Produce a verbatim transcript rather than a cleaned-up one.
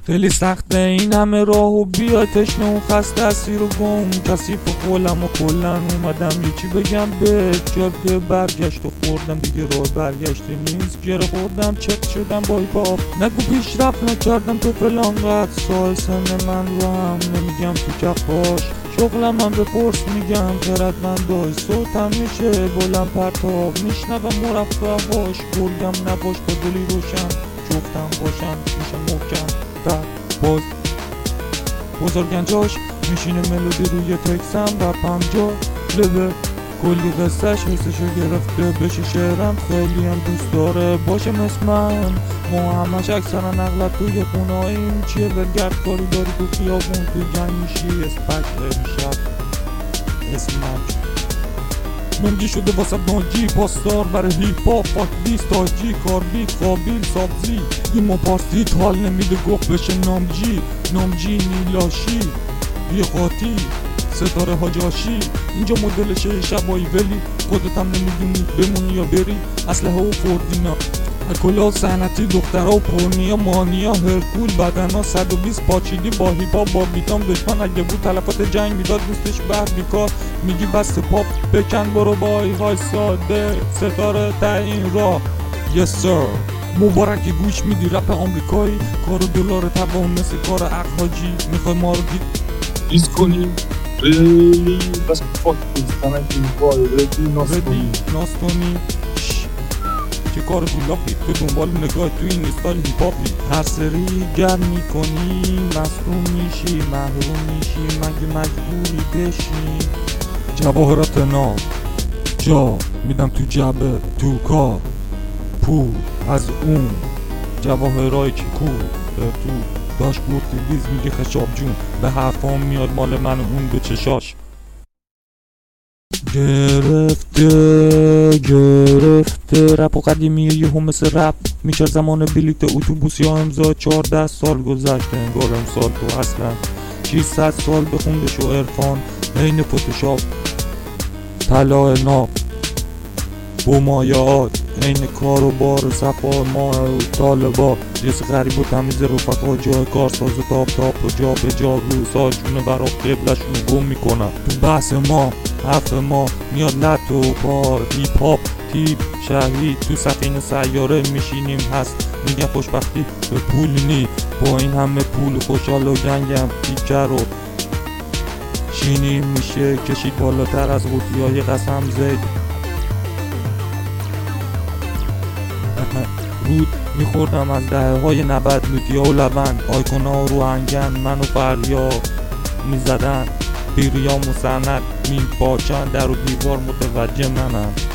خیلی سخته این همه راه و بیا تشنه و خسته اسیر و گم کثیف خولم و کلن اومدم یه چی بگم به جاده برگشت و خوردم دیگه راه برگشتی نیست گره خوردم چک شدم با ایپاپ نگو پیشرفت نکردم تو فلان قد سال سن من رو هم نمیگم تو کفاش شغلم من بپرس میگم خردمنداش صوتم میشه بلند پرتاب میشنوم مرفهاش گرگم نباش با دلی روشن جفتم باشم میشه محکم در باز بزرگنجاش میشینه ملودی روی تکسم رپم جا لبه کلی قصهش حسشو گرفته بشه شعرم خیلی هم دوست داره باشه مثل من ما همش اکثرا اغلب توی خوناییم چیه ولگرد کاری داری تو خیابون تو جنگ میشی اسپک میشد اسمم نمجی شده واسه ناجی پاسدار برای هیپ هاپ فاک دیست تاجی کاربیت قابیل سابزی این ما پارسی حال نمیده گفت بشه نامجی نامجی نیلاشی یه قاطی ستاره حاجاشی اینجا مدل شبایی ولی خودت هم نمیدونی بمونی یا بری اسلحه و فوردینا کلاه صنعتی دخترها و پرنیا مانیا هرکول بدنا صد و بیست پاچیدی با هیپا با بیتام دشمن اگه بود تلفات جنگ میداد دوستش بعد بیکار میگی بس پاپ بکن برو بای های ساده ستاره تعیین راه یس سر مبارکی گوش میدی رپ آمریکایی کار دلار تباهم مثل کار اقحاجی میخوای ما رو دیز کنیم ریلی بس فاک دیستانکی بای ریلی ناستونی ناستونی چه کار گلافی تو دنبال نگاه تو این استایل هیپاپی هر سری گرم میکنی مصروم میشی محروم میشی مگه مجبوری بشی جواهرات ناب جا میدم تو جبه تو کار پول از اون جواهرای که کور تو داشت گفتی بیز میگه خشاب جون به حرفام میاد مال من اون به چشاش گرفته گرفته رپ و قدیمیه یه هم مثل رپ میشه زمان بلیت اتوبوس یا امضا چهارده سال گذشته انگار امسال تو اصلا ششصد سال بخونده شو عرفان عین فتوشاپ طلا ناب با مایات عین کار و بار صفا ما و طالبا جس غریب و تمیز رفقا جای کار ساز و تاپ تاپ و جا به جا رو ساجونه برا قبلشون گم میکنن تو بحث ما حرف ما میاد لط و پار هیپ هاپ تیپ شهید تو سفینه سیاره میشینیم هست میگن خوشبختی به پول نی با این همه پول خوشحال و گنگم تیکه رو شینیم میشه کشید بالاتر از قوطی های قسم زید رود میخوردم از دهه های نبد لوتیا و لبن آیکونا رو انگن من و فریا میزدن بیریام و سند می پاچن در و دیوار متوجه منم